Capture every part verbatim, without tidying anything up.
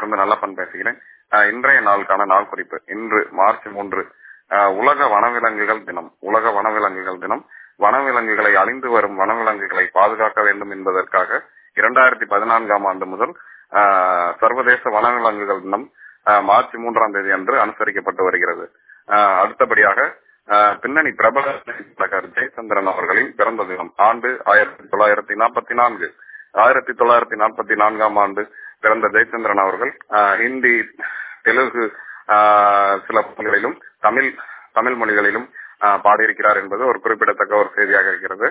இருந்து நல்லப்பன் பேசுகிறேன். இன்றைய நாளுக்கான நாள் குறிப்பு. இன்று மார்ச் மூன்று உலக வனவிலங்குகள் தினம். உலக வனவிலங்குகள் தினம் வனவிலங்குகளை அழிந்து வரும் வனவிலங்குகளை பாதுகாக்க வேண்டும் என்பதற்காக இரண்டாயிரத்தி பதினான்காம் ஆண்டு முதல் சர்வதேச வனவிலங்குகள் தினம் மார்ச் மூன்றாம் தேதி அன்று அனுசரிக்கப்பட்டு வருகிறது. அடுத்தபடியாக பின்னணி பிரபல ஜெயச்சந்திரன் அவர்களின் பிறந்த தினம். ஆண்டு ஆயிரத்தி தொள்ளாயிரத்தி நாற்பத்தி நான்கு ஆயிரத்தி தொள்ளாயிரத்தி நாற்பத்தி நான்காம் ஆண்டு பிறந்த ஜெயச்சந்திரன் அவர்கள் ஹிந்தி, தெலுங்கு சில மொழிகளிலும் தமிழ் தமிழ் மொழிகளிலும் பாடியிருக்கிறார் என்பது ஒரு குறிப்பிடத்தக்க ஒரு செய்தியாக இருக்கிறது.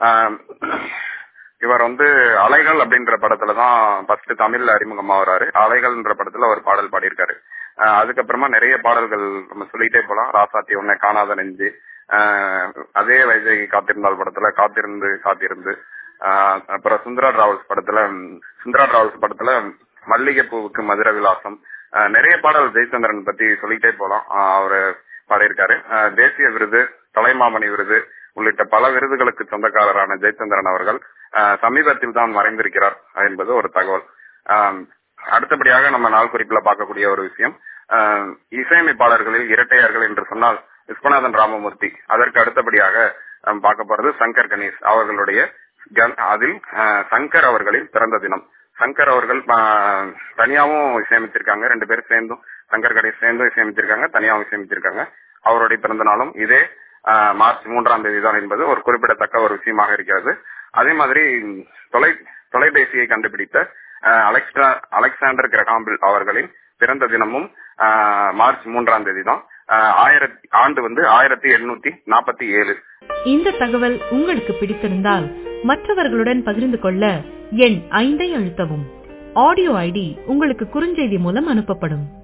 இவர் வந்து அலைகள் அப்படின்ற படத்துலதான் ஃபர்ஸ்ட் தமிழ்ல அறிமுகமாகறாரு. அலைகள் என்ற படத்துல ஒரு பாடல் பாடியிருக்காரு. அதுக்கப்புறமா நிறைய பாடல்கள் நம்ம சொல்லிட்டே போலாம். ராசாத்தி ஒன்ன காணாத நெஞ்சு, அதே வைஜெகி காத்திருந்தால் படத்துல காத்திருந்து காத்திருந்து, அப்புறம் சுந்தரா டிராவல்ஸ் படத்துல சுந்தரா டிராவல்ஸ் படத்துல மல்லிகை பூவுக்கு மதுர விலாசம், நிறைய பாடல் ஜெயச்சந்திரன் பத்தி சொல்லிட்டே போலாம். அவரு பாடியிருக்காரு. தேசிய விருது, கலைமாமணி விருது உள்ளிட்ட பல விருதுகளுக்கு சொந்தக்காரரான ஜெயச்சந்திரன் அவர்கள் சமீபத்தில் தான் மறைந்திருக்கிறார் என்பது ஒரு தகவல். அடுத்தபடியாக நம்ம நாள் குறிப்பில பார்க்கக்கூடிய ஒரு விஷயம், இசையமைப்பாளர்களில் இரட்டையர்கள் என்று சொன்னால் விஸ்வநாதன் ராமமூர்த்தி. அதற்கு அடுத்தபடியாக பார்க்க போறது சங்கர் கணேஷ் அவர்களுடைய, அதில் சங்கர் அவர்களின் பிறந்த தினம். சங்கர் அவர்கள் தனியாவும் இசையமைச்சிருக்காங்க, ரெண்டு பேரும் சேர்ந்தும் சங்கர் கணேஷ் சேர்ந்தும் இசையமைச்சிருக்காங்க, தனியாவும் இசையமைச்சிருக்காங்க. அவருடைய பிறந்த நாளும் இதே மார்ச் மூன்றாம் தேதி தான் என்பது ஒரு குறிப்பிடத்தக்க ஒரு விஷயமாக இருக்கிறது. அதே மாதிரி தொலை தொலைபேசியை கண்டுபிடித்த அலெக்சா அலெக்சாண்டர் கிரகாம்பிள் அவர்களின் பிறந்த தினமும் மார்ச் மூன்றாம் தேதி தான். ஆயிரத்தி ஆண்டு வந்து ஆயிரத்தி எண்ணூத்தி நாற்பத்தி ஏழு. இந்த தகவல் உங்களுக்கு பிடித்திருந்தால் மற்றவர்களுடன் பகிர்ந்து கொள்ள எண் ஐந்தை அழுத்தவும். ஆடியோ ஐடி உங்களுக்கு குறுஞ்செய்தி மூலம் அனுப்பப்படும்.